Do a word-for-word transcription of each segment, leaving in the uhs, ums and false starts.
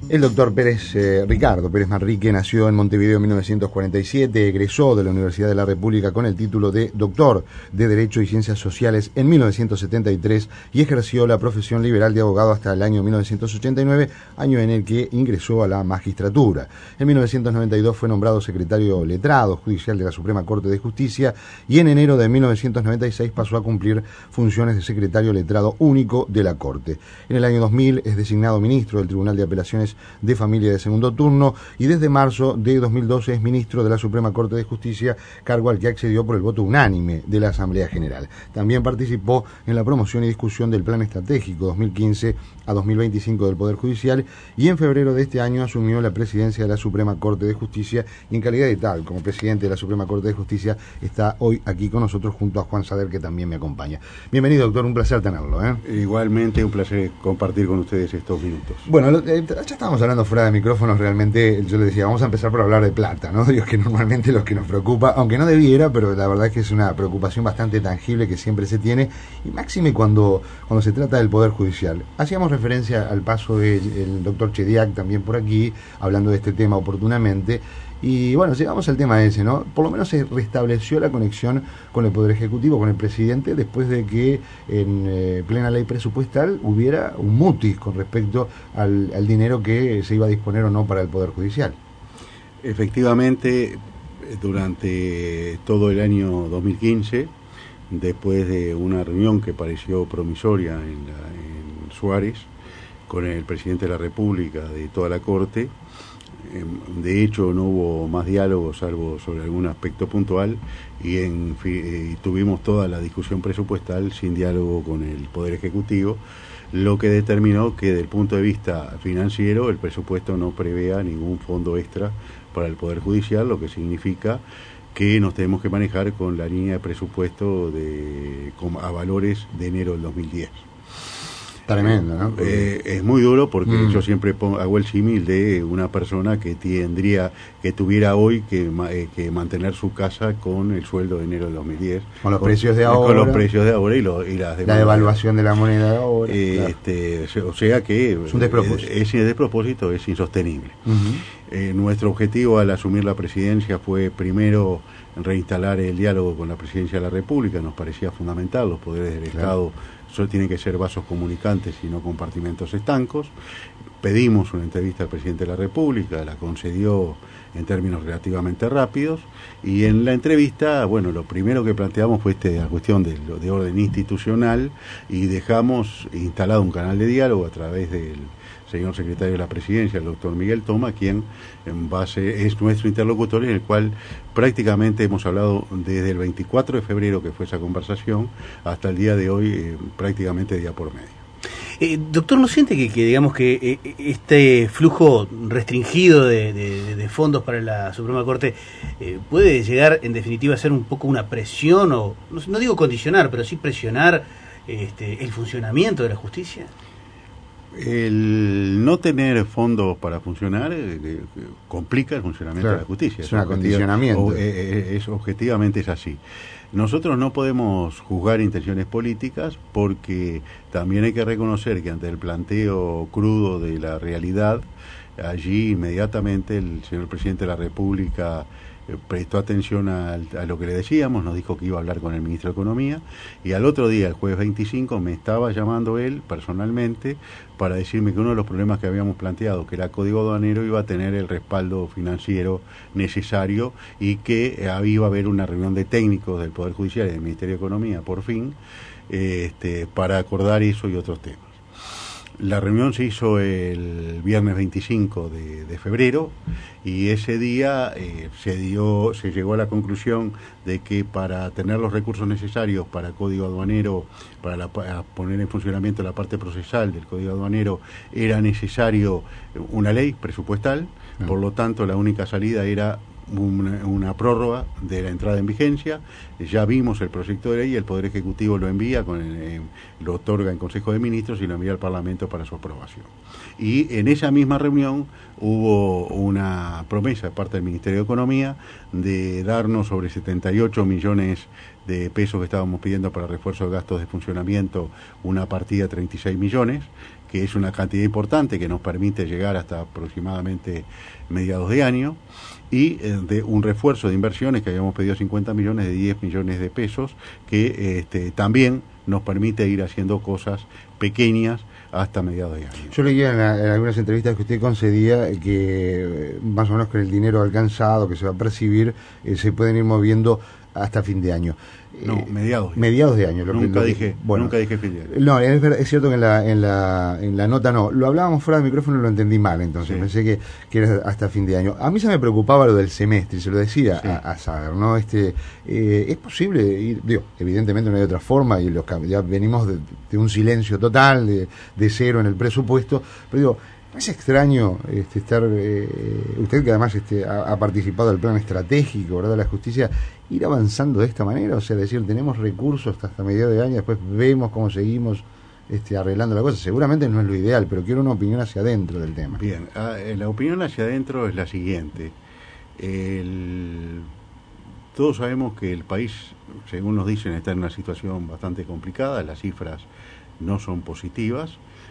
El doctor Pérez, eh, Ricardo Pérez Manrique nació en Montevideo en mil novecientos cuarenta y siete, egresó de la Universidad de la República con el título de doctor de Derecho y Ciencias Sociales en mil novecientos setenta y tres y ejerció la profesión liberal de abogado hasta el año mil novecientos ochenta y nueve, año en el que ingresó a la magistratura. En mil novecientos noventa y dos fue nombrado secretario letrado judicial de la Suprema Corte de Justicia y en enero de mil novecientos noventa y seis pasó a cumplir funciones de secretario letrado único de la Corte. En el año dos mil es designado ministro del Tribunal de Apelaciones de Familia de segundo turno y desde marzo de dos mil doce es ministro de la Suprema Corte de Justicia, cargo al que accedió por el voto unánime de la Asamblea General. También participó en la promoción y discusión del Plan Estratégico dos mil quince a dos mil veinticinco del Poder Judicial y en febrero de este año asumió la presidencia de la Suprema Corte de Justicia y en calidad de tal, como presidente de la Suprema Corte de Justicia, está hoy aquí con nosotros junto a Juan Sader, que también me acompaña. Bienvenido, doctor, un placer tenerlo, ¿eh? Igualmente, un placer compartir con ustedes estos minutos. Bueno, lo, eh, ya estábamos hablando fuera de micrófonos, realmente yo le decía, vamos a empezar por hablar de plata, ¿no? Digo que normalmente lo que nos preocupa, aunque no debiera, pero la verdad es que es una preocupación bastante tangible que siempre se tiene, y máxime cuando, cuando se trata del Poder Judicial. Hacíamos referencia al paso del doctor Chediak también por aquí, hablando de este tema oportunamente, y bueno, llegamos al tema ese, ¿no? Por lo menos se restableció la conexión con el Poder Ejecutivo, con el presidente, después de que en eh, plena ley presupuestal hubiera un mutis con respecto al, al dinero que se iba a disponer o no para el Poder Judicial. Efectivamente, durante todo el año dos mil quince, después de una reunión que pareció promisoria en, la, en Suárez, con el presidente de la República, de toda la Corte, de hecho no hubo más diálogo salvo sobre algún aspecto puntual y, en, y tuvimos toda la discusión presupuestal sin diálogo con el Poder Ejecutivo, lo que determinó que desde el punto de vista financiero el presupuesto no prevea ningún fondo extra para el Poder Judicial, lo que significa que nos tenemos que manejar con la línea de presupuesto de, con, a valores de enero del dos mil diez. Tremendo, ¿no? Eh, es muy duro porque mm. yo siempre pongo, hago el símil de una persona que tendría, que tuviera hoy que, eh, que mantener su casa con el sueldo de enero del dos mil diez. Con los con, precios de ahora. Con los precios de ahora y, lo, y las la devaluación de la moneda de ahora. Eh, claro. este, o sea que es un despropósito. Es, es despropósito, es insostenible. Uh-huh. Eh, nuestro objetivo al asumir la presidencia fue primero reinstalar el diálogo con la presidencia de la República, nos parecía fundamental, los poderes del claro. Estado solo tienen que ser vasos comunicantes y no compartimentos estancos. Pedimos una entrevista al presidente de la República, la concedió en términos relativamente rápidos, y en la entrevista, bueno, lo primero que planteamos fue este, la cuestión de, de orden institucional, y dejamos instalado un canal de diálogo a través del señor secretario de la Presidencia, el doctor Miguel Toma, quien en base es nuestro interlocutor, en el cual prácticamente hemos hablado desde el veinticuatro de febrero, que fue esa conversación, hasta el día de hoy, eh, prácticamente día por medio. Eh, doctor, ¿no siente que, que digamos que eh, este flujo restringido de, de, de fondos para la Suprema Corte eh, puede llegar en definitiva a ser un poco una presión, o no, no digo condicionar, pero sí presionar este, el funcionamiento de la justicia? El no tener fondos para funcionar eh, eh, complica el funcionamiento claro, de la justicia. Es un acondicionamiento. O, eh, es, objetivamente es así. Nosotros no podemos juzgar intenciones políticas porque también hay que reconocer que ante el planteo crudo de la realidad, allí inmediatamente el señor presidente de la República eh, prestó atención a, a lo que le decíamos, nos dijo que iba a hablar con el ministro de Economía, y al otro día, el jueves veinticinco, me estaba llamando él personalmente para decirme que uno de los problemas que habíamos planteado, que era código aduanero, iba a tener el respaldo financiero necesario y que eh, iba a haber una reunión de técnicos del Poder Judicial y del Ministerio de Economía, por fin, eh, este, para acordar eso y otros temas. La reunión se hizo el viernes veinticinco de, de febrero y ese día eh, se dio, se llegó a la conclusión de que para tener los recursos necesarios para código aduanero, para, la, para poner en funcionamiento la parte procesal del código aduanero, era necesario una ley presupuestal, uh-huh. Por lo tanto la única salida era Una, una prórroga de la entrada en vigencia. Ya vimos el proyecto de ley, el Poder Ejecutivo lo envía, con el, eh, lo otorga en Consejo de Ministros y lo envía al Parlamento para su aprobación. Y en esa misma reunión hubo una promesa de parte del Ministerio de Economía de darnos sobre setenta y ocho millones de pesos que estábamos pidiendo para refuerzo de gastos de funcionamiento, una partida de treinta y seis millones, que es una cantidad importante que nos permite llegar hasta aproximadamente mediados de año, y eh, de un refuerzo de inversiones que habíamos pedido cincuenta millones, de diez millones de pesos, que este, también nos permite ir haciendo cosas pequeñas hasta mediados de año. Yo leía en, la, en algunas entrevistas que usted concedía que más o menos con el dinero alcanzado que se va a percibir eh, se pueden ir moviendo hasta fin de año. No, eh, mediados. Mediados de año. Lo nunca, que, lo dije, bueno, nunca dije fin de año. No, es, verdad, es cierto que en la, en, la, en la nota no. Lo hablábamos fuera del micrófono y lo entendí mal, entonces sí. Pensé que, que era hasta fin de año. A mí se me preocupaba lo del semestre, y se lo decía sí. a, a Sager, ¿no? Este, eh, es posible ir, digo, evidentemente no hay otra forma, y los ya venimos de, de un silencio total, de, de cero en el presupuesto, pero digo, es extraño este, estar, eh, usted que además este, ha, ha participado del plan estratégico, ¿verdad?, de la justicia, ir avanzando de esta manera, o sea, decir, tenemos recursos hasta, hasta mediados de año, después vemos cómo seguimos este, arreglando la cosa. Seguramente no es lo ideal, pero quiero una opinión hacia adentro del tema. Bien, la opinión hacia adentro es la siguiente. El... Todos sabemos que el país, según nos dicen, está en una situación bastante complicada, las cifras no son positivas.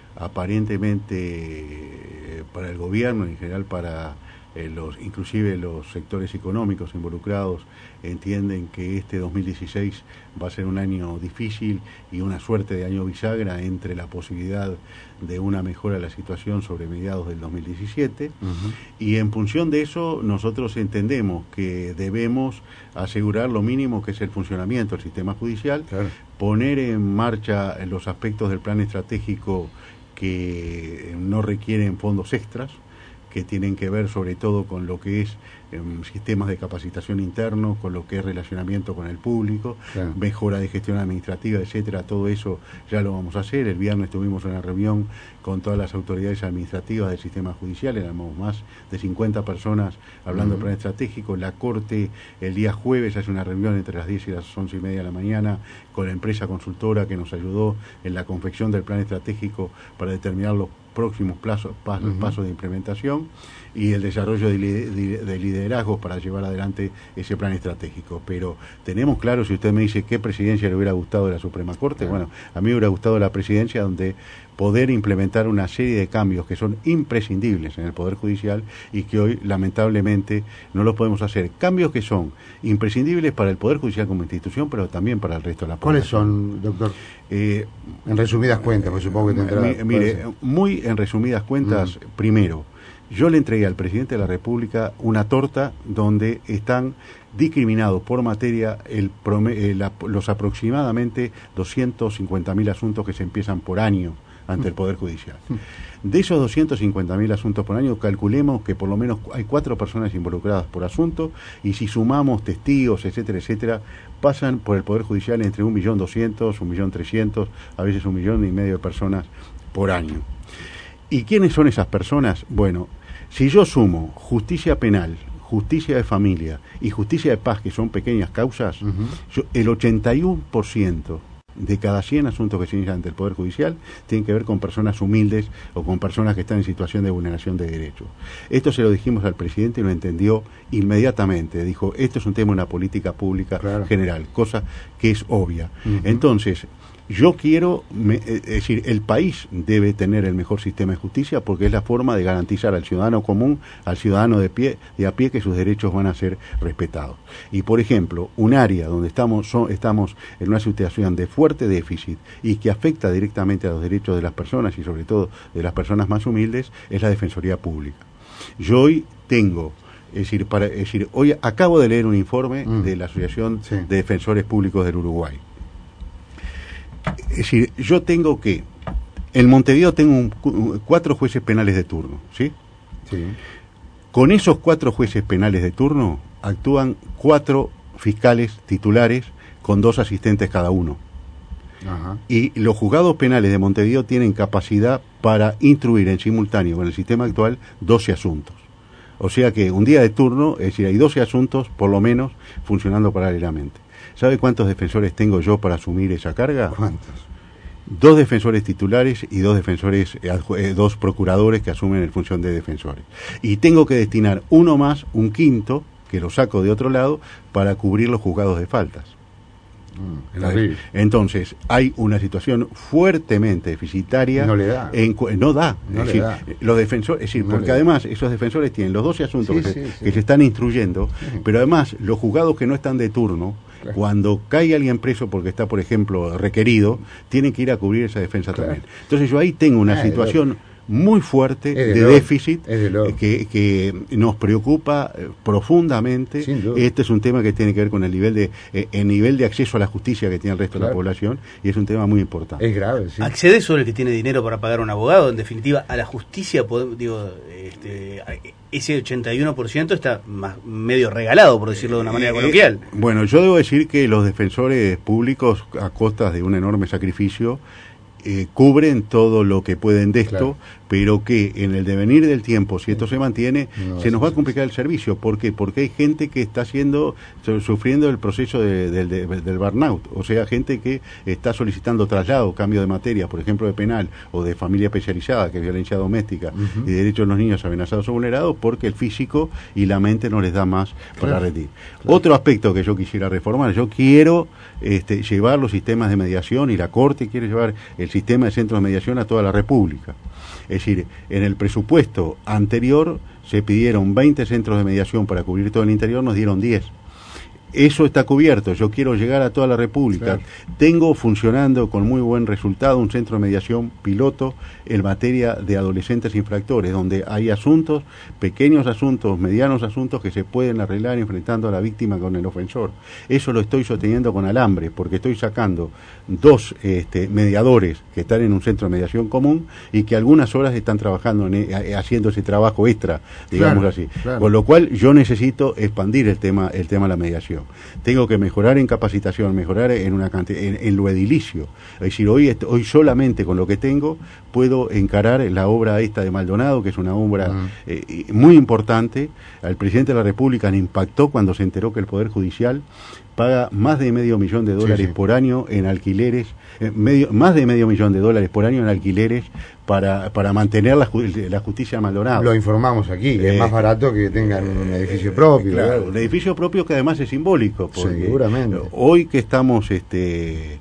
Aparentemente para el gobierno y en general para eh, los, inclusive los sectores económicos involucrados entienden que este dos mil dieciséis va a ser un año difícil y una suerte de año bisagra entre la posibilidad de una mejora de la situación sobre mediados del dos mil diecisiete. Uh-huh. Y en función de eso nosotros entendemos que debemos asegurar lo mínimo que es el funcionamiento del sistema judicial, claro. Poner en marcha los aspectos del plan estratégico que no requieren fondos extras, que tienen que ver sobre todo con lo que es eh, sistemas de capacitación internos, con lo que es relacionamiento con el público, claro. Mejora de gestión administrativa, etcétera. Todo eso ya lo vamos a hacer. El viernes tuvimos una reunión con todas las autoridades administrativas del sistema judicial, éramos más de cincuenta personas hablando uh-huh. del plan estratégico. La Corte el día jueves hace una reunión entre las diez y las once y media de la mañana con la empresa consultora que nos ayudó en la confección del plan estratégico para determinar los próximos plazos, pasos, uh-huh. pasos de implementación y el desarrollo de, de, de liderazgos para llevar adelante ese plan estratégico. Pero tenemos claro, si usted me dice qué presidencia le hubiera gustado de la Suprema Corte, uh-huh. bueno, a mí me hubiera gustado la presidencia donde poder implementar una serie de cambios que son imprescindibles en el Poder Judicial y que hoy lamentablemente no los podemos hacer. Cambios que son imprescindibles para el Poder Judicial como institución, pero también para el resto de la población. ¿Cuáles son, doctor? Eh, en resumidas cuentas, pues supongo que tendrá... Mi, mire, muy en resumidas cuentas, mm. primero, yo le entregué al presidente de la República una torta donde están discriminados por materia el, eh, la, los aproximadamente doscientos cincuenta mil asuntos que se empiezan por año ante el Poder Judicial. De esos doscientos cincuenta mil asuntos por año, calculemos que por lo menos hay cuatro personas involucradas por asunto, y si sumamos testigos, etcétera, etcétera, pasan por el Poder Judicial entre un millón doscientos, un millón trescientos, a veces un millón y medio de personas por año. ¿Y quiénes son esas personas? Bueno, si yo sumo justicia penal, justicia de familia y justicia de paz, que son pequeñas causas, uh-huh. yo, el ochenta y uno por ciento de cada cien asuntos que se inician ante el Poder Judicial tienen que ver con personas humildes o con personas que están en situación de vulneración de derechos. Esto se lo dijimos al presidente y lo entendió inmediatamente. Dijo, esto es un tema de una política pública claro. general, cosa que es obvia. Uh-huh. Entonces, yo quiero, me, es decir, el país debe tener el mejor sistema de justicia porque es la forma de garantizar al ciudadano común, al ciudadano de pie, de a pie, que sus derechos van a ser respetados. Y por ejemplo, un área donde estamos, son, estamos en una situación de fuerte déficit y que afecta directamente a los derechos de las personas y sobre todo de las personas más humildes es la Defensoría Pública. Yo hoy tengo, es decir, para, es decir hoy acabo de leer un informe mm. de la Asociación sí. de Defensores Públicos del Uruguay. Es decir, yo tengo que, en Montevideo tengo un, cuatro jueces penales de turno, ¿sí? Sí. Con esos cuatro jueces penales de turno actúan cuatro fiscales titulares con dos asistentes cada uno. Ajá. Y los juzgados penales de Montevideo tienen capacidad para instruir en simultáneo con el sistema actual doce asuntos. O sea que un día de turno, es decir, hay doce asuntos por lo menos funcionando paralelamente. ¿Sabe cuántos defensores tengo yo para asumir esa carga? ¿Cuántos? Dos defensores titulares y dos defensores, eh, dos procuradores que asumen en función de defensores. Y tengo que destinar uno más, un quinto, que lo saco de otro lado, para cubrir los juzgados de faltas. Mm, es Entonces, hay una situación fuertemente deficitaria. No le da. En, no da. No es le decir, da. los defensores, es decir, No porque le además esos defensores tienen los doce asuntos Sí, que, sí, se, sí. que se están instruyendo, Sí. pero además los juzgados que no están de turno, Claro. cuando cae alguien preso porque está, por ejemplo, requerido, tienen que ir a cubrir esa defensa Claro. también. Entonces yo ahí tengo una Ah, es situación muy fuerte Es de de, loco. déficit Es de loco. que, que nos preocupa eh, profundamente. Sin duda. Este es un tema que tiene que ver con el nivel de eh, el nivel de acceso a la justicia que tiene el resto de Claro. la población, y es un tema muy importante. Es grave, sí. ¿Accede solo el que tiene dinero para pagar un abogado? En definitiva, a la justicia, podemos, digo, este, ese ochenta y uno por ciento está más, medio regalado, por decirlo de una manera Eh, coloquial. Bueno, yo debo decir que los defensores públicos, a costas de un enorme sacrificio, eh, cubren todo lo que pueden de esto, Claro. pero que en el devenir del tiempo, si esto se mantiene, No, se nos sí, va a sí, complicar el servicio. ¿Por qué? Porque hay gente que está haciendo, su- sufriendo el proceso de- de- de- del burnout, o sea, gente que está solicitando traslado, cambio de materia, por ejemplo, de penal o de familia especializada, que es violencia doméstica, Ujú. y derechos de los niños amenazados o vulnerados, porque el físico y la mente no les da más para Claro. rendir. Otro aspecto que yo quisiera reformar, yo quiero este, llevar los sistemas de mediación, y la Corte quiere llevar el sistema de centros de mediación a toda la República. Es decir, en el presupuesto anterior se pidieron veinte centros de mediación para cubrir todo el interior, nos dieron diez. Eso está cubierto, yo quiero llegar a toda la República. Claro. Tengo funcionando con muy buen resultado un centro de mediación piloto en materia de adolescentes infractores, donde hay asuntos, pequeños asuntos, medianos asuntos que se pueden arreglar enfrentando a la víctima con el ofensor. Eso lo estoy sosteniendo con alambre, porque estoy sacando dos este, mediadores que están en un centro de mediación común y que algunas horas están trabajando, en, eh, haciendo ese trabajo extra, digamos Claro, así. claro. Con lo cual yo necesito expandir el tema, el tema de la mediación. Tengo que mejorar en capacitación, mejorar en una cantidad, en, en lo edilicio. Es decir, hoy, est- hoy solamente con lo que tengo puedo encarar la obra esta de Maldonado, que es una obra Mm. eh, muy importante. Al presidente de la República le impactó cuando se enteró que el Poder Judicial paga más de medio millón de dólares Sí, sí. por año en alquileres, eh, medio, más de medio millón de dólares por año en alquileres para, para mantener la, ju- la justicia de Maldonado. Lo informamos aquí, que Eh, es más barato que tengan un edificio propio. Claro, ¿verdad? un edificio propio que además es simbólico, porque Seguramente. hoy que estamos este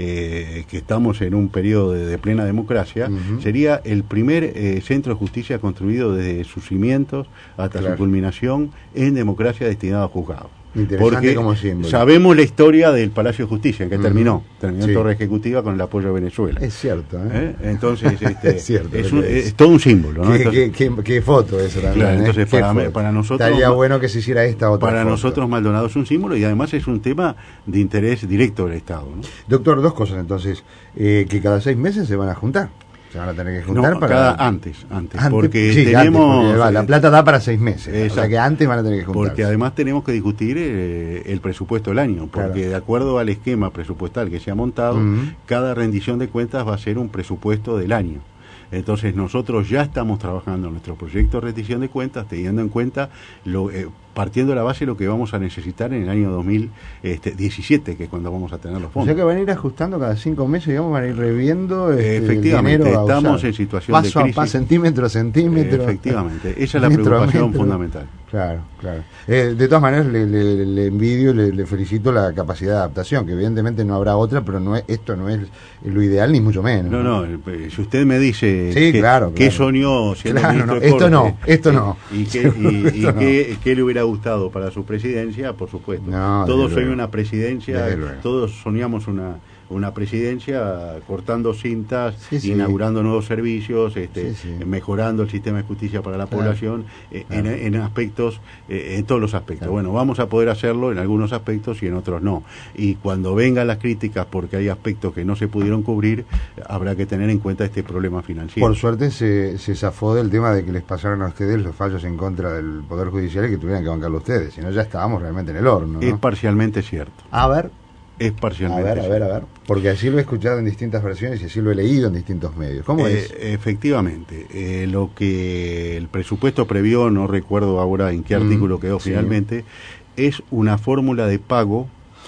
eh, que estamos en un periodo de, de plena democracia, Ujú. sería el primer eh, centro de justicia construido desde sus cimientos hasta Claro. su culminación en democracia destinado a juzgados. Interesante Porque como símbolo. sabemos la historia del Palacio de Justicia, en que Ujú. terminó, terminó Sí. en Torre Ejecutiva con el apoyo de Venezuela. Es cierto, ¿eh? ¿Eh? Entonces, este, Es cierto es, lo un- que dice. es todo un símbolo, ¿no? Qué, Entonces, qué- qué- qué foto eso también. Claro, ¿eh? entonces Qué para, foto. para nosotros Estaría bueno que se hiciera esta otra para foto. nosotros Maldonado es un símbolo, y además es un tema de interés directo del Estado, ¿no? Doctor, dos cosas entonces. Eh, que cada seis meses se van a juntar. Se van a tener que juntar No, para. cada antes, antes, Antes, porque sí, tenemos antes, porque, va, la eh, plata da para seis meses. O sea exacto. que antes van a tener que juntar. porque además tenemos que discutir eh, el presupuesto del año, porque Claro. de acuerdo al esquema presupuestal que se ha montado, Ujú. cada rendición de cuentas va a ser un presupuesto del año. Entonces nosotros ya estamos trabajando en nuestro proyecto de rendición de cuentas, teniendo en cuenta, lo, eh, partiendo de la base de lo que vamos a necesitar en el año dos mil diecisiete, que es cuando vamos a tener los O fondos. sea que van a ir ajustando cada cinco meses, digamos, van a ir reviendo este, Efectivamente, el dinero a estamos usar. en situación paso de crisis. a paso, centímetro a centímetro. Efectivamente, esa es la metro a preocupación metro. fundamental. Claro, claro. Eh, de todas maneras, le, le- le envidio, le, le felicito la capacidad de adaptación, que evidentemente no habrá otra, pero no es, esto no es lo ideal ni mucho menos. No, no, eh, si usted me dice Sí, que, claro, qué claro. soñó siendo Claro, ministro no, de esto Corte, no, esto no. y, qué, y- Esto y no. qué- qué le hubiera gustado para su presidencia, por supuesto. No, todos desde sueñan luego. una presidencia, Desde luego. todos soñamos una una presidencia cortando cintas, Sí, sí. inaugurando nuevos servicios, este, Sí, sí. mejorando el sistema de justicia para la Claro. población, eh, Claro. en, en aspectos, eh, en todos los aspectos. Claro. Bueno, vamos a poder hacerlo en algunos aspectos y en otros no. Y cuando vengan las críticas porque hay aspectos que no se pudieron cubrir, habrá que tener en cuenta este problema financiero. Por suerte se, se zafó del tema de que les pasaron a ustedes los fallos en contra del Poder Judicial y que tuvieran que bancarlo ustedes, si no ya estábamos realmente en el horno, ¿no? Es parcialmente cierto. A ver, Es a parcialmente ver, a ver, a ver, porque así lo he escuchado en distintas versiones y así lo he leído en distintos medios. ¿Cómo Eh, es? Efectivamente, eh, lo que el presupuesto previó, no recuerdo ahora en qué Mm, artículo quedó sí. finalmente, es una fórmula de pago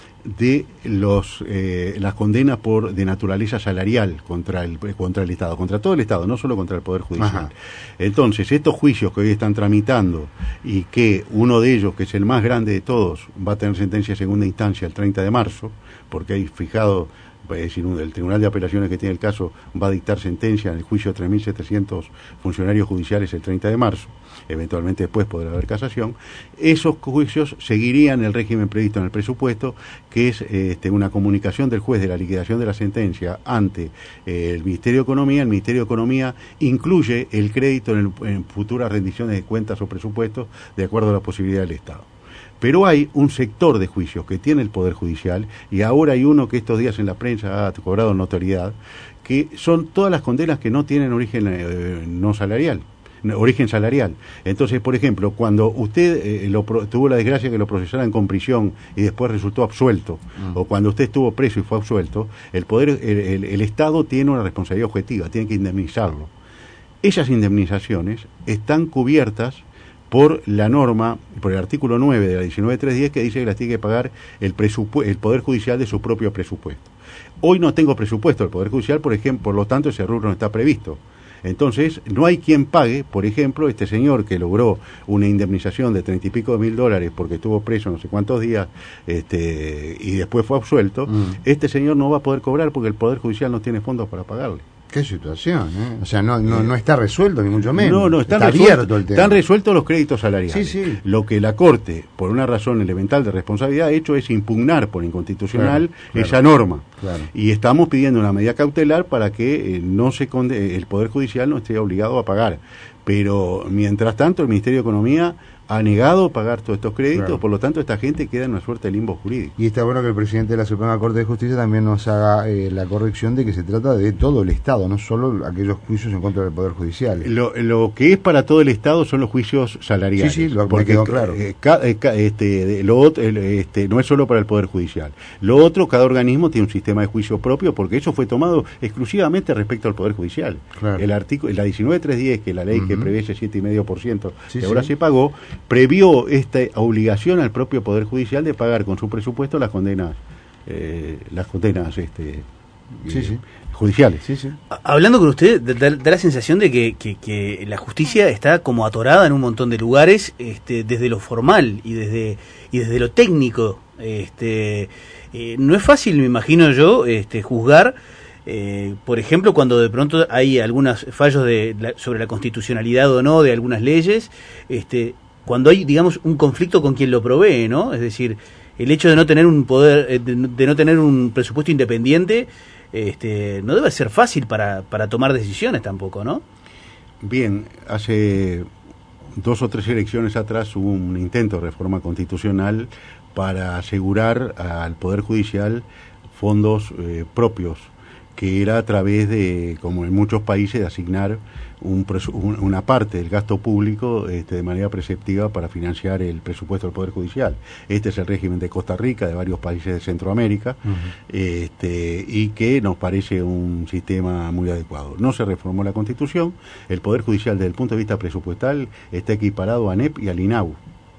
de los eh, las condenas por de naturaleza salarial contra el contra el Estado, contra todo el Estado, no solo contra el Poder Judicial. Ajá. Entonces, estos juicios que hoy están tramitando y que uno de ellos, que es el más grande de todos, va a tener sentencia de segunda instancia el treinta de marzo, porque hay fijado, es decir, el Tribunal de Apelaciones que tiene el caso va a dictar sentencia en el juicio de tres mil setecientos funcionarios judiciales el treinta de marzo, eventualmente después podrá haber casación. Esos juicios seguirían el régimen previsto en el presupuesto, que es este, una comunicación del juez de la liquidación de la sentencia ante eh, el Ministerio de Economía. El Ministerio de Economía incluye el crédito en, el, en futuras rendiciones de cuentas o presupuestos de acuerdo a la posibilidad del Estado. Pero hay un sector de juicios que tiene el Poder Judicial, y ahora hay uno que estos días en la prensa ha cobrado notoriedad, que son todas las condenas que no tienen origen eh, no salarial, origen salarial. Entonces, por ejemplo, cuando usted eh, lo, tuvo la desgracia que lo procesaran con prisión y después resultó absuelto, mm. o cuando usted estuvo preso y fue absuelto, el poder, el, el, el Estado tiene una responsabilidad objetiva, tiene que indemnizarlo. Esas indemnizaciones están cubiertas por la norma, por el artículo nueve de la diecinueve mil trescientos diez, que dice que las tiene que pagar el, el Poder Judicial de su propio presupuesto. Hoy no tengo presupuesto del Poder Judicial, por ejemplo, por lo tanto ese rubro no está previsto. Entonces, no hay quien pague, por ejemplo, este señor que logró una indemnización de treinta y pico de mil dólares porque estuvo preso no sé cuántos días este, y después fue absuelto, mm. este señor no va a poder cobrar porque el Poder Judicial no tiene fondos para pagarle. Qué situación, ¿eh? O sea, no, no, no está resuelto, ni mucho menos. No, no, están está resuelto, abierto el tema. Están resueltos los créditos salariales. Sí, sí. Lo que la Corte, por una razón elemental de responsabilidad, ha hecho es impugnar por inconstitucional claro, claro, esa norma. Claro. Y estamos pidiendo una medida cautelar para que eh, no se conde el Poder Judicial no esté obligado a pagar. Pero, mientras tanto, el Ministerio de Economía ha negado pagar todos estos créditos, claro. Por lo tanto esta gente queda en una suerte de limbo jurídico. Y está bueno que el presidente de la Suprema Corte de Justicia también nos haga eh, la corrección de que se trata de todo el Estado, no solo aquellos juicios en contra del Poder Judicial. Lo, lo que es para todo el Estado son los juicios salariales. Sí, sí, lo porque quedó claro. Eh, ca, eh, ca, este, lo otro, este, no es solo para el Poder Judicial. Lo otro, cada organismo tiene un sistema de juicio propio, porque eso fue tomado exclusivamente respecto al Poder Judicial. Claro. El artículo, la diecinueve mil trescientos diez, que es la ley uh-huh. que prevé ese siete coma cinco por ciento sí, que ahora sí. se pagó, previó esta obligación al propio Poder Judicial de pagar con su presupuesto las condenas eh, las condenas este sí, eh, sí. judiciales. Sí, sí. Hablando con usted, da, da la sensación de que, que, que la justicia está como atorada en un montón de lugares, este, desde lo formal y desde y desde lo técnico. Este, eh, no es fácil, me imagino yo, este, juzgar. Eh, por ejemplo, cuando de pronto hay algunos fallos de la, sobre la constitucionalidad o no de algunas leyes, este, cuando hay, digamos, un conflicto con quien lo provee, ¿no? Es decir, el hecho de no tener un poder, de, de no tener un presupuesto independiente, este, no debe ser fácil para, para tomar decisiones tampoco, ¿no? Bien, hace dos o tres elecciones atrás hubo un intento de reforma constitucional para asegurar al Poder Judicial fondos eh, propios, que era a través de, como en muchos países, de asignar un, una parte del gasto público este, de manera preceptiva para financiar el presupuesto del Poder Judicial. Este es el régimen de Costa Rica, de varios países de Centroamérica, uh-huh. este, y que nos parece un sistema muy adecuado. No se reformó la Constitución, el Poder Judicial desde el punto de vista presupuestal está equiparado a ANEP y al INAU.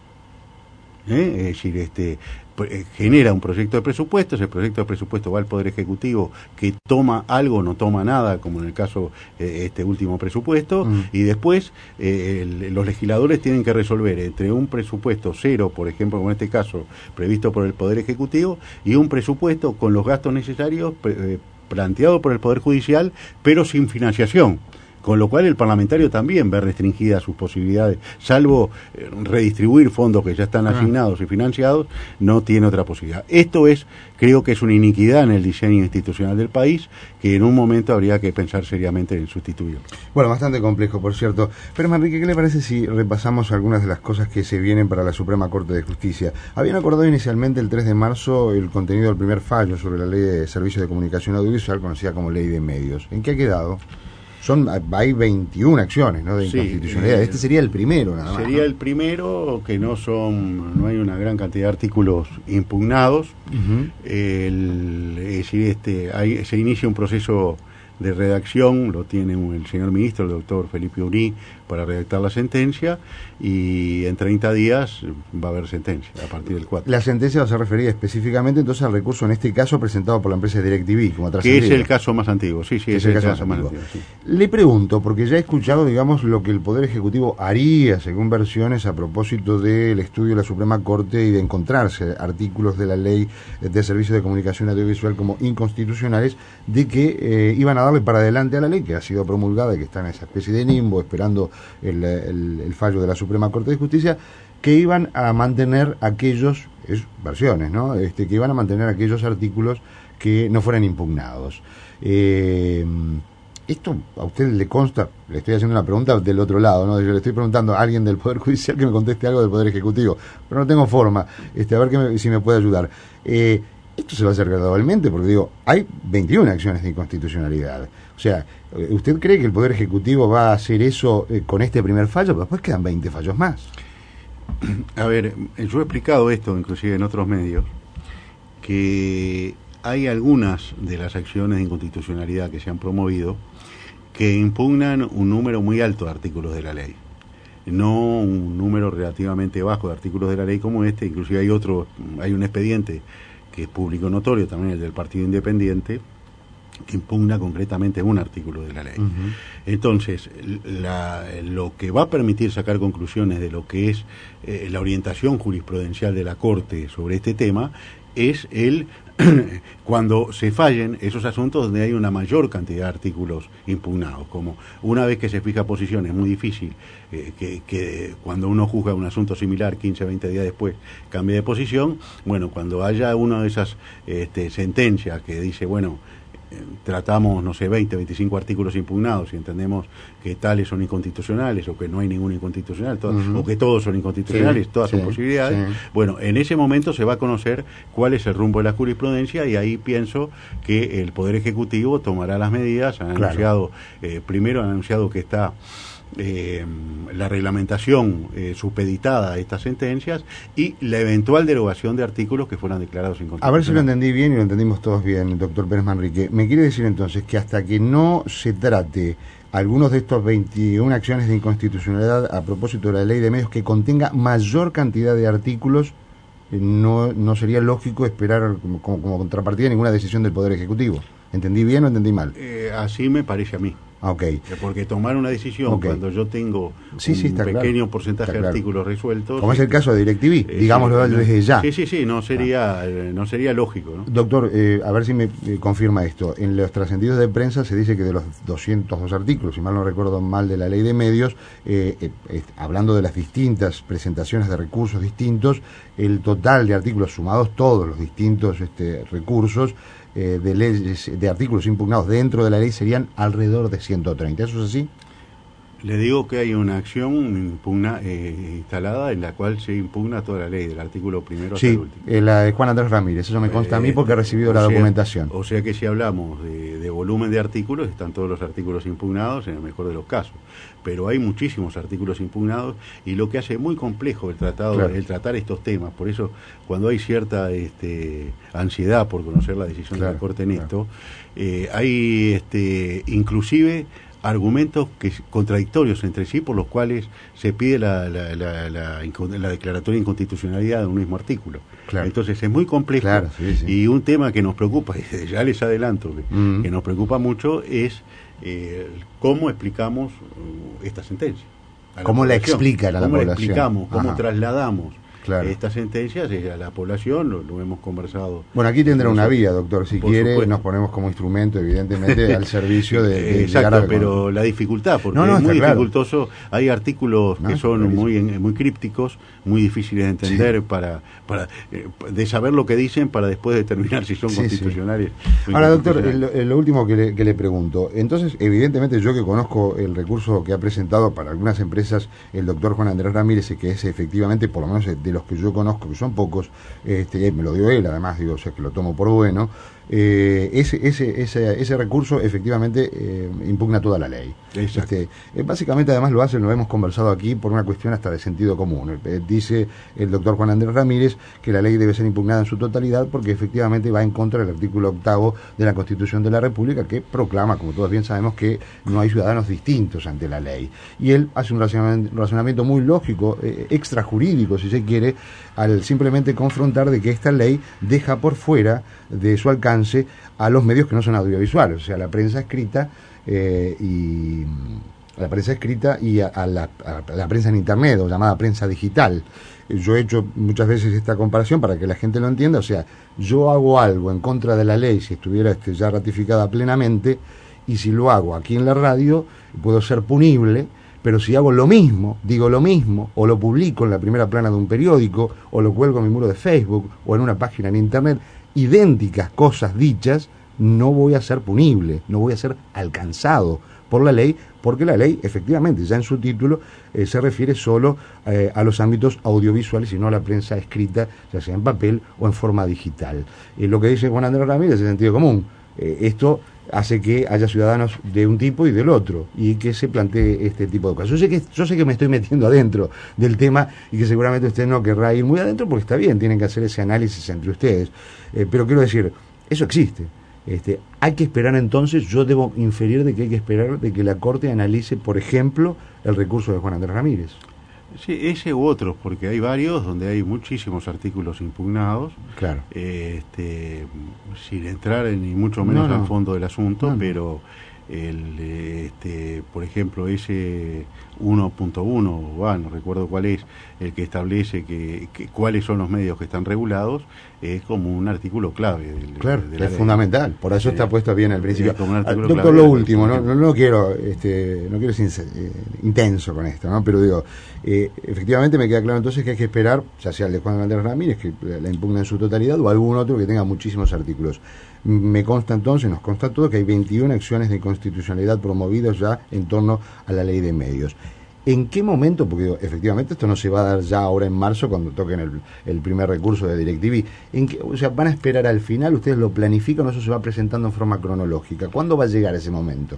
¿Eh? Es decir, este, genera un proyecto de presupuesto, ese proyecto de presupuesto va al Poder Ejecutivo, que toma algo, no toma nada, como en el caso eh, este último presupuesto, mm. y después eh, el, los legisladores tienen que resolver entre un presupuesto cero, por ejemplo, como en este caso, previsto por el Poder Ejecutivo, y un presupuesto con los gastos necesarios eh, planteado por el Poder Judicial, pero sin financiación. Con lo cual el parlamentario también ve restringidas sus posibilidades, salvo eh, redistribuir fondos que ya están asignados ah. y financiados, no tiene otra posibilidad. Esto es, creo que es una iniquidad en el diseño institucional del país, que en un momento habría que pensar seriamente en sustituirlo. Bueno, bastante complejo, por cierto. Pero, Manrique, ¿qué le parece si repasamos algunas de las cosas que se vienen para la Suprema Corte de Justicia? Habían acordado inicialmente el tres de marzo el contenido del primer fallo sobre la Ley de Servicios de Comunicación Audiovisual, conocida como Ley de Medios. ¿En qué ha quedado? Son, hay veintiuna acciones, ¿no?, de inconstitucionalidad. Sí, eh, este sería el primero, nada más. Sería ¿no? el primero, que no son, no hay una gran cantidad de artículos impugnados. Uh-huh. el, es decir, este, hay, se inicia un proceso de redacción lo tiene el señor ministro, el doctor Felipe Uní, para redactar la sentencia, y en treinta días va a haber sentencia, a partir del cuatro. La sentencia va a ser referida específicamente entonces al recurso, en este caso, presentado por la empresa DirecTV, como que es el caso más antiguo, sí, sí, es, es el caso, caso más antiguo. antiguo sí. Le pregunto, porque ya he escuchado, digamos, lo que el Poder Ejecutivo haría, según versiones, a propósito del estudio de la Suprema Corte y de encontrarse artículos de la Ley de Servicios de Comunicación Audiovisual como inconstitucionales, de que eh, iban a darle para adelante a la ley, que ha sido promulgada y que está en esa especie de limbo, esperando el, el, el fallo de la Suprema Corte de Justicia, que iban a mantener aquellos, es versiones, ¿no? Este, que iban a mantener aquellos artículos que no fueran impugnados. Eh, esto a usted le consta, le estoy haciendo una pregunta del otro lado, ¿no? Yo le estoy preguntando a alguien del Poder Judicial que me conteste algo del Poder Ejecutivo, pero no tengo forma, este, a ver que me, si me puede ayudar. Eh, esto se va a hacer gradualmente, porque digo, hay veintiuna acciones de inconstitucionalidad. O sea, ¿usted cree que el Poder Ejecutivo va a hacer eso eh, con este primer fallo? Pero después quedan veinte fallos más. A ver, yo he explicado esto, inclusive en otros medios, que hay algunas de las acciones de inconstitucionalidad que se han promovido que impugnan un número muy alto de artículos de la ley, no un número relativamente bajo de artículos de la ley como este. Inclusive hay otro, hay un expediente que es público notorio, también el del Partido Independiente, que impugna concretamente un artículo de la ley. Uh-huh. Entonces, la, lo que va a permitir sacar conclusiones de lo que es eh, la orientación jurisprudencial de la Corte sobre este tema es el cuando se fallen esos asuntos donde hay una mayor cantidad de artículos impugnados, como una vez que se fija posición es muy difícil eh, que, que cuando uno juzga un asunto similar quince, veinte días después cambie de posición. Bueno, cuando haya una de esas este, sentencias que dice, bueno, tratamos, no sé, veinte, veinticinco artículos impugnados y entendemos que tales son inconstitucionales o que no hay ningún inconstitucional, to- uh-huh. o que todos son inconstitucionales, sí, todas sí, son posibilidades. Sí. Bueno, en ese momento se va a conocer cuál es el rumbo de la jurisprudencia, y ahí pienso que el Poder Ejecutivo tomará las medidas. Han claro. anunciado, eh, primero han anunciado que está Eh, la reglamentación eh, supeditada a estas sentencias y la eventual derogación de artículos que fueran declarados inconstitucionales. A ver si lo entendí bien y lo entendimos todos bien, doctor Pérez Manrique. ¿Me quiere decir entonces que hasta que no se trate algunos de estos veintiuna acciones de inconstitucionalidad a propósito de la ley de medios que contenga mayor cantidad de artículos, no, no sería lógico esperar como, como, como contrapartida ninguna decisión del Poder Ejecutivo? ¿Entendí bien o entendí mal? Eh, así me parece a mí. Okay. Porque tomar una decisión okay. cuando yo tengo sí, sí, un pequeño claro. porcentaje claro. de artículos resueltos, como es el caso de DirecTV, eh, digámoslo sí, desde ya. Sí, sí, sí, no sería, ah. eh, no sería lógico, ¿no? Doctor, eh, a ver si me eh, confirma esto. En los trascendidos de prensa se dice que de los doscientos dos artículos, si mal no recuerdo mal, de la ley de medios, eh, eh, eh, hablando de las distintas presentaciones de recursos distintos, el total de artículos sumados, todos los distintos este, recursos, Eh, de leyes, de artículos impugnados dentro de la ley serían alrededor de ciento treinta. ¿Eso es así? Le digo que hay una acción impugna, eh, instalada en la cual se impugna toda la ley, del artículo primero sí, hasta el último. Sí, eh, la de Juan Andrés Ramírez, eso me consta eh, a mí porque he recibido la sea, documentación. O sea que si hablamos de, de volumen de artículos, están todos los artículos impugnados en el mejor de los casos. Pero hay muchísimos artículos impugnados, y lo que hace muy complejo el tratado, claro. el tratar estos temas. Por eso, cuando hay cierta este, ansiedad por conocer la decisión claro, de la Corte en claro. esto, eh, hay este, inclusive argumentos que contradictorios entre sí, por los cuales se pide la, la, la, la, la declaratoria de inconstitucionalidad de un mismo artículo. Claro. Entonces es muy complejo, claro, sí, sí. y un tema que nos preocupa, y ya les adelanto que, uh-huh. que nos preocupa mucho, es eh, cómo explicamos uh, esta sentencia. ¿Cómo la explica la ¿Cómo población? la explicamos? ¿Cómo Ajá. trasladamos? Claro. Estas sentencias a la población, lo, lo hemos conversado. Bueno, aquí tendrá una vía, doctor, si quiere, supuesto. Nos ponemos como instrumento, evidentemente, al servicio de... de Exacto, a... pero la dificultad, porque no, no, es muy claro. dificultoso, hay artículos no, que son muy muy crípticos, muy difíciles de entender, sí. para para eh, de saber lo que dicen para después determinar si son sí, constitucionales. Sí. Ahora, doctor, lo, lo último que le, que le pregunto, entonces, evidentemente, yo que conozco el recurso que ha presentado para algunas empresas el doctor Juan Andrés Ramírez, que es efectivamente, por lo menos de los que yo conozco, que son pocos, este, me lo dio él, además, digo, o sea, que lo tomo por bueno, eh, ese, ese, ese, ese recurso efectivamente eh, impugna toda la ley. Este, eh, básicamente además lo hace, lo hemos conversado aquí, por una cuestión hasta de sentido común. Eh, dice el doctor Juan Andrés Ramírez que la ley debe ser impugnada en su totalidad porque efectivamente va en contra del artículo octavo de la Constitución de la República, que proclama, como todos bien sabemos, que no hay ciudadanos distintos ante la ley. Y él hace un razonamiento, razonamiento muy lógico, eh, extrajurídico, si se quiere, al simplemente confrontar de que esta ley deja por fuera de su alcance a los medios que no son audiovisuales, o sea, la prensa escrita eh, y a la prensa escrita y a, a, la, a la prensa en internet, o llamada prensa digital. Yo he hecho muchas veces esta comparación para que la gente lo entienda, o sea, yo hago algo en contra de la ley si estuviera este, ya ratificada plenamente, y si lo hago aquí en la radio puedo ser punible, pero si hago lo mismo, digo lo mismo, o lo publico en la primera plana de un periódico, o lo cuelgo en mi muro de Facebook, o en una página en internet, idénticas cosas dichas, no voy a ser punible, no voy a ser alcanzado por la ley, porque la ley, efectivamente, ya en su título, eh, se refiere solo eh, a los ámbitos audiovisuales y no a la prensa escrita, ya sea en papel o en forma digital. Eh, lo que dice Juan Andrés Ramírez es el sentido común. Eh, esto hace que haya ciudadanos de un tipo y del otro, y que se plantee este tipo de cosas. Yo sé que, yo sé que me estoy metiendo adentro del tema y que seguramente usted no querrá ir muy adentro, porque está bien, tienen que hacer ese análisis entre ustedes. Eh, pero quiero decir, eso existe. Este, hay que esperar entonces, yo debo inferir de que hay que esperar de que la Corte analice, por ejemplo, el recurso de Juan Andrés Ramírez. Sí, ese u otros, porque hay varios donde hay muchísimos artículos impugnados, claro. eh, este, sin entrar en, ni mucho menos no, no. al fondo del asunto, no, no. pero el, este, por ejemplo, ese uno punto uno, bueno, no recuerdo cuál es, el que establece que, que cuáles son los medios que están regulados, es como un artículo clave. Del, claro, de la es ley. Fundamental, por eso sí. Está puesto bien al principio. Ah, doctor, lo último, no, no, no quiero este, no quiero ser eh, intenso con esto, ¿no? Pero digo, eh, efectivamente me queda claro entonces que hay que esperar, ya sea el de Juan Andrés Ramírez, que la impugna en su totalidad, o algún otro que tenga muchísimos artículos. Me consta entonces, nos consta todo, que hay veintiuna acciones de inconstitucionalidad promovidas ya en torno a la ley de medios. ¿En qué momento? Porque digo, efectivamente esto no se va a dar ya ahora en marzo cuando toquen el, el primer recurso de DirecTV. ¿En qué, o sea, van a esperar al final? ¿Ustedes lo planifican o eso se va presentando en forma cronológica? ¿Cuándo va a llegar ese momento?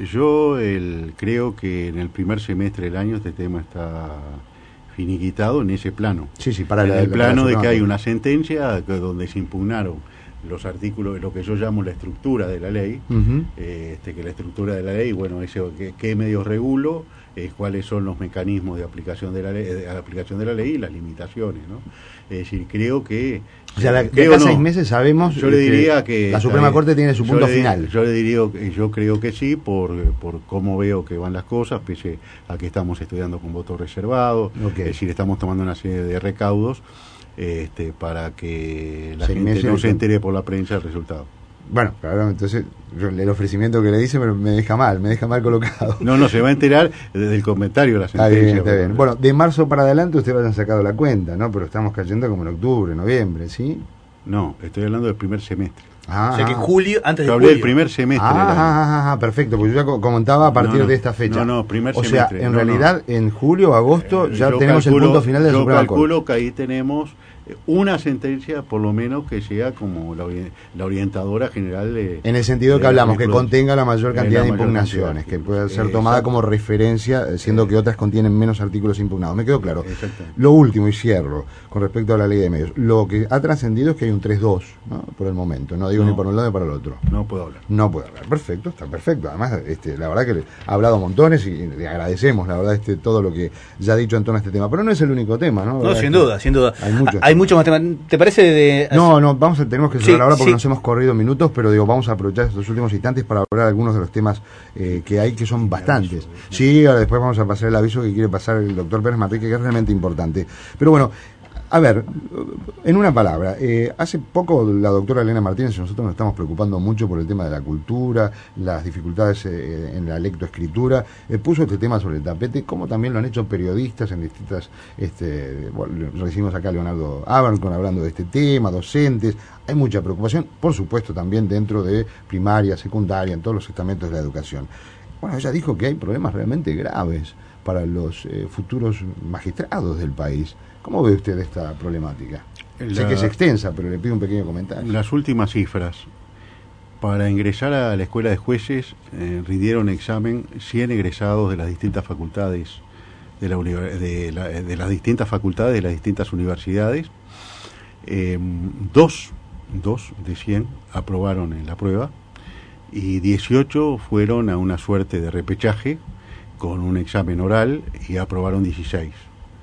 Yo el, creo que en el primer semestre del año este tema está finiquitado en ese plano. Sí, sí, para en la, el la, plano la, de la, que hay una sentencia donde se impugnaron los artículos, lo que yo llamo la estructura de la ley, uh-huh. eh, este, que la estructura de la ley, bueno, ese, ¿qué, qué medios regulo? Eh, cuáles son los mecanismos de aplicación de la ley, de la aplicación de la ley y las limitaciones, ¿no? Es decir, creo que... O sea, la, de acá no, seis meses sabemos yo le diría que, que la Suprema eh, Corte tiene su punto le, final. Yo le diría que yo creo que sí, por, por cómo veo que van las cosas, pese a que estamos estudiando con voto reservado, okay. Es decir, estamos tomando una serie de recaudos este, para que la seis gente no se entere por la prensa el resultado. Bueno, claro, entonces el ofrecimiento que le dice me, me deja mal, me deja mal colocado. No, no, se va a enterar desde el comentario de la sentencia. Está bien, está bien. Bueno, de marzo para adelante ustedes hayan sacado la cuenta, ¿no? Pero estamos cayendo como en octubre, noviembre, ¿sí? No, estoy hablando del primer semestre. Ah, o sea que julio, antes de yo julio. hablé del primer semestre. Ah, ah, ah, perfecto, porque yo ya comentaba a partir no, no, de esta fecha. No, no, primer o semestre. O sea, en no, realidad, no. en julio, agosto, ya yo tenemos calculo, el punto final de la Suprema Corte. Yo calculo que ahí tenemos una sentencia, por lo menos, que sea como la, la orientadora general de... En el sentido que hablamos, que contenga la mayor cantidad de, de impugnaciones, cantidad. que pueda ser tomada Exacto. como referencia, siendo que otras contienen menos artículos impugnados. Me quedó claro. Lo último, y cierro, con respecto a la ley de medios. Lo que ha trascendido es que hay un tres dos, ¿no? Por el momento. No digo no, ni por un lado ni para el otro. No puedo hablar. No puedo hablar. Perfecto, está perfecto. Además, este, la verdad que le ha hablado montones y le agradecemos, la verdad, este, todo lo que ya ha dicho en torno a este tema. Pero no es el único tema, ¿no? No, sin duda, sin duda. Hay muchos hay mucho más temas. ¿Te parece de...? No, no, vamos a, tenemos que cerrar sí, ahora porque sí. nos hemos corrido minutos, pero digo, vamos a aprovechar estos últimos instantes para hablar algunos de los temas eh, que hay, que son bastantes. Sí, ahora después vamos a pasar el aviso que quiere pasar el doctor Pérez Manrique, que es realmente importante. Pero bueno, a ver, en una palabra, eh, hace poco la doctora Elena Martínez y nosotros nos estamos preocupando mucho por el tema de la cultura, las dificultades eh, en la lectoescritura, eh, puso este tema sobre el tapete, como también lo han hecho periodistas en distintas, este, bueno, recibimos acá a Leonardo Abercon hablando de este tema, docentes, hay mucha preocupación, por supuesto también dentro de primaria, secundaria, en todos los estamentos de la educación. Bueno, ella dijo que hay problemas realmente graves para los eh, futuros magistrados del país. ¿Cómo ve usted esta problemática? La, sé que es extensa, pero le pido un pequeño comentario. Las últimas cifras Para ingresar a la escuela de jueces eh, rindieron examen cien egresados de las distintas facultades de, la, de, la, de las distintas facultades de las distintas universidades. Eh, dos, dos de cien aprobaron en la prueba y dieciocho fueron a una suerte de repechaje con un examen oral y aprobaron dieciséis.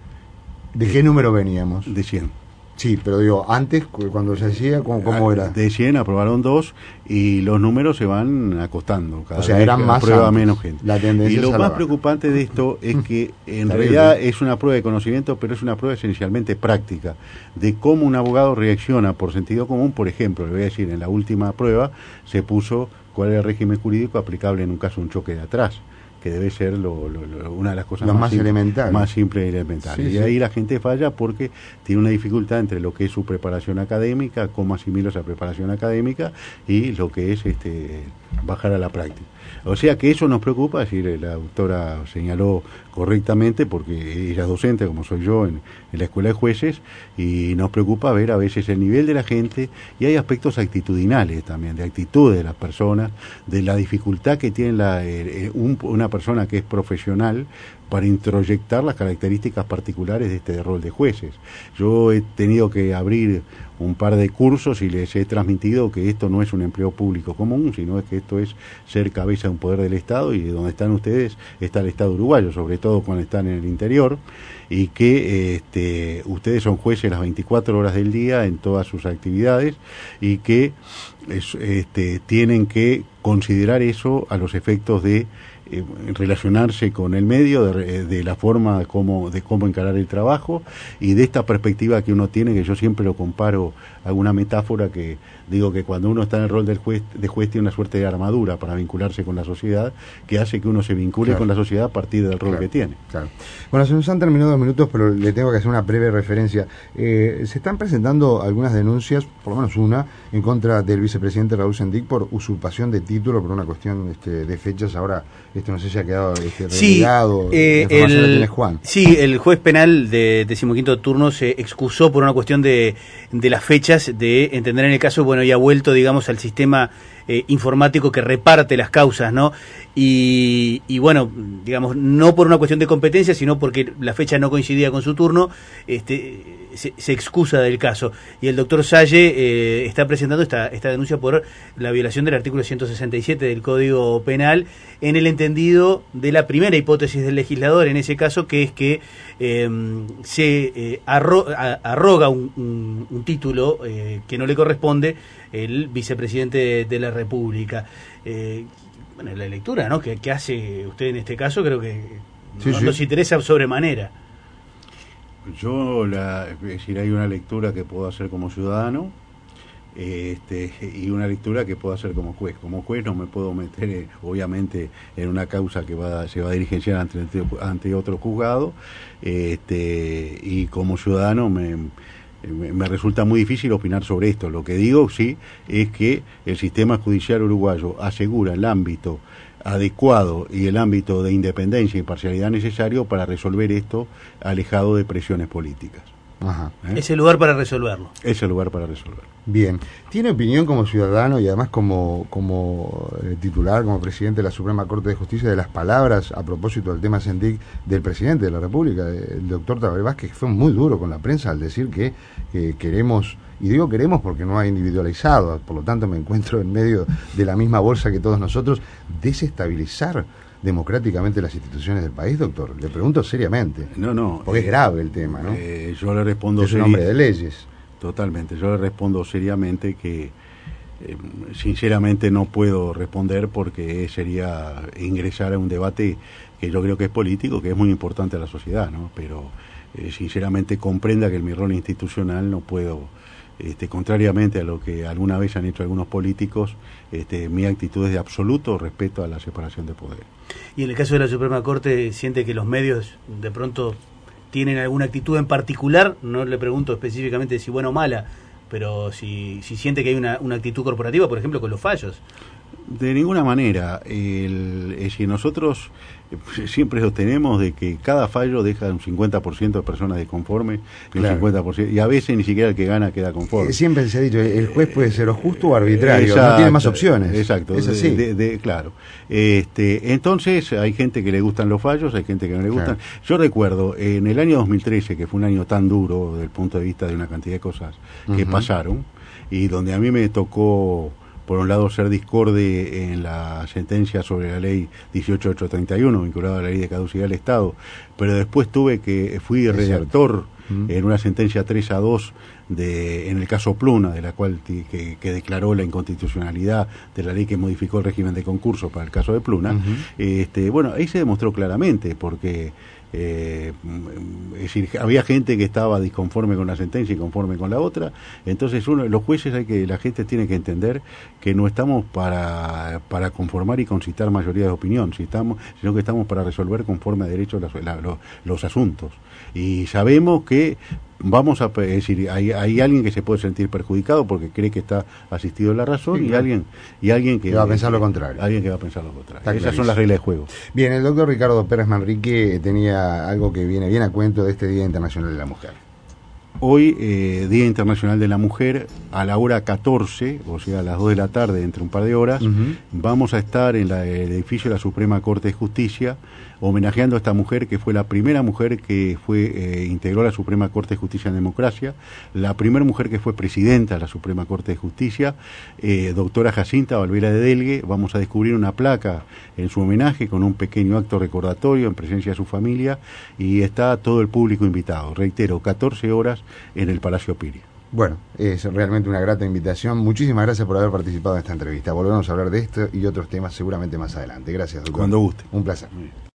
¿De qué número veníamos? De cien. Sí, pero digo, antes, cuando se hacía, ¿cómo, cómo era? De cien aprobaron dos y los números se van acostando. Cada o sea, vez eran más prueba antes. menos gente. La tendencia y lo es a más la preocupante de esto es que en realidad es una prueba de conocimiento, pero es una prueba esencialmente práctica, de cómo un abogado reacciona por sentido común. Por ejemplo, le voy a decir, en la última prueba se puso cuál era el régimen jurídico aplicable en un caso de un choque de atrás, que debe ser lo, lo, lo, una de las cosas más, más, más simple, elementales. Más simple y elementales. Sí, y sí. Ahí la gente falla porque tiene una dificultad entre lo que es su preparación académica, cómo asimila esa preparación académica y lo que es este bajar a la práctica. O sea que eso nos preocupa, es decir, la doctora señaló correctamente, porque ella es docente, como soy yo, en, en la Escuela de Jueces, y nos preocupa ver a veces el nivel de la gente, y hay aspectos actitudinales también, de actitud de las personas, de la dificultad que tiene la, eh, un, una persona que es profesional para introyectar las características particulares de este rol de jueces. Yo he tenido que abrir un par de cursos y les he transmitido que esto no es un empleo público común, sino es que esto es ser cabeza de un poder del Estado, y donde están ustedes está el Estado uruguayo, sobre todo cuando están en el interior, y que este, ustedes son jueces las veinticuatro horas del día en todas sus actividades, y que es, este, tienen que considerar eso a los efectos de Eh, relacionarse con el medio, de, de la forma de cómo, de cómo encarar el trabajo, y de esta perspectiva que uno tiene, que yo siempre lo comparo a una metáfora que digo que cuando uno está en el rol del juez, de juez tiene una suerte de armadura para vincularse con la sociedad, que hace que uno se vincule claro. con la sociedad a partir del rol claro. que tiene. Claro. Bueno, se nos han terminado dos minutos, pero le tengo que hacer una breve referencia. Eh, se están presentando algunas denuncias, por lo menos una, en contra del vicepresidente Raúl Sendic por usurpación de título, por una cuestión este, de fechas. Ahora, este, no sé si ha quedado este, relegado. Sí, eh, la información el, la tiene Juan. Sí, el juez penal de decimoquinto turno se excusó por una cuestión de, de las fechas, de entender en el caso, bueno, ya ha vuelto, digamos, al sistema eh, informático que reparte las causas, ¿no? Y, y bueno, digamos, no por una cuestión de competencia, sino porque la fecha no coincidía con su turno, este, se, se excusa del caso. Y el doctor Salle eh, está presentando esta, esta denuncia por la violación del artículo ciento sesenta y siete del Código Penal, en el entendido de la primera hipótesis del legislador, en ese caso, que es que eh, se eh, arro, a, arroga un, un, un título eh, que no le corresponde el vicepresidente de la República. Eh, bueno, la lectura, ¿no?, que, que hace usted en este caso, creo que sí, no, sí. nos interesa sobremanera. Yo, la, es decir, hay una lectura que puedo hacer como ciudadano, este, y una lectura que puedo hacer como juez. Como juez no me puedo meter, eh, obviamente, en una causa que va, se va a diligenciar ante, ante otro juzgado, este, y como ciudadano me, me, me resulta muy difícil opinar sobre esto. Lo que digo, sí, es que el sistema judicial uruguayo asegura el ámbito adecuado y el ámbito de independencia e imparcialidad necesario para resolver esto, alejado de presiones políticas. Ajá. ¿Eh? Es el lugar para resolverlo. Es el lugar para resolverlo. Bien. ¿Tiene opinión como ciudadano y además como, como eh, titular, como presidente de la Suprema Corte de Justicia, de las palabras a propósito del tema Sendic del presidente de la República, el doctor Tabaré Vázquez, que fue muy duro con la prensa al decir que eh, queremos, y digo queremos porque no ha individualizado, por lo tanto me encuentro en medio de la misma bolsa que todos nosotros, desestabilizar democráticamente las instituciones del país, doctor? Le pregunto seriamente. No, no. Porque eh, es grave el tema, ¿no? Eh, yo le respondo... Es un hombre de leyes. Totalmente. Yo le respondo seriamente que eh, sinceramente no puedo responder, porque sería ingresar a un debate que yo creo que es político, que es muy importante a la sociedad, ¿no? Pero eh, sinceramente comprenda que en mi rol institucional no puedo... Este, contrariamente a lo que alguna vez han hecho algunos políticos, este, mi actitud es de absoluto respeto a la separación de poderes. Y en el caso de la Suprema Corte, ¿siente que los medios de pronto tienen alguna actitud en particular? No le pregunto específicamente si buena o mala, pero si, si siente que hay una, una actitud corporativa, por ejemplo, con los fallos. De ninguna manera. El, es decir, nosotros siempre sostenemos de que cada fallo deja un cincuenta por ciento de personas desconformes y un claro. cincuenta por ciento, y a veces ni siquiera el que gana queda conforme. Siempre se ha dicho, el juez puede ser o justo o arbitrario, Exacto, no tiene más opciones. Exacto, es así. De, de, de, claro. Este, entonces hay gente que le gustan los fallos, hay gente que no le gustan. Claro. Yo recuerdo, en el año dos mil trece, que fue un año tan duro desde el punto de vista de una cantidad de cosas que uh-huh. pasaron, y donde a mí me tocó, por un lado, ser discorde en la sentencia sobre la ley dieciocho mil ochocientos treinta y uno, vinculada a la ley de caducidad del Estado, pero después tuve que, fui es redactor uh-huh. en una sentencia tres a dos de, en el caso Pluna, de la cual que, que declaró la inconstitucionalidad de la ley que modificó el régimen de concurso para el caso de Pluna. Uh-huh. este, bueno, ahí se demostró claramente, porque Eh, es decir, había gente que estaba disconforme con la sentencia y conforme con la otra. Entonces uno, los jueces, hay que la gente tiene que entender que no estamos para para conformar y concitar mayoría de opinión, si estamos, sino que estamos para resolver conforme a derecho los, la, los, los asuntos. Y sabemos que vamos a, es decir, hay, hay alguien que se puede sentir perjudicado porque cree que está asistido en la razón, sí, y claro. alguien y alguien que, que va a pensar lo contrario. Alguien que va a pensar lo contrario. Está Esas clarísimo. son las reglas de juego. Bien, el doctor Ricardo Pérez Manrique tenía algo que viene bien a cuento de este Día Internacional de la Mujer. Hoy, eh, Día Internacional de la Mujer, a la hora catorce, o sea, a las dos de la tarde, entre un par de horas, uh-huh. vamos a estar en la, el edificio de la Suprema Corte de Justicia, homenajeando a esta mujer que fue la primera mujer que fue eh, integró la Suprema Corte de Justicia en democracia, la primera mujer que fue presidenta de la Suprema Corte de Justicia, eh, doctora Jacinta Valvera de Delgue. Vamos a descubrir una placa en su homenaje con un pequeño acto recordatorio en presencia de su familia, y está todo el público invitado. Reitero, catorce horas en el Palacio Piria. Bueno, es realmente una grata invitación. Muchísimas gracias por haber participado en esta entrevista. Volveremos a hablar de esto y otros temas seguramente más adelante. Gracias, doctor. Cuando guste. Un placer.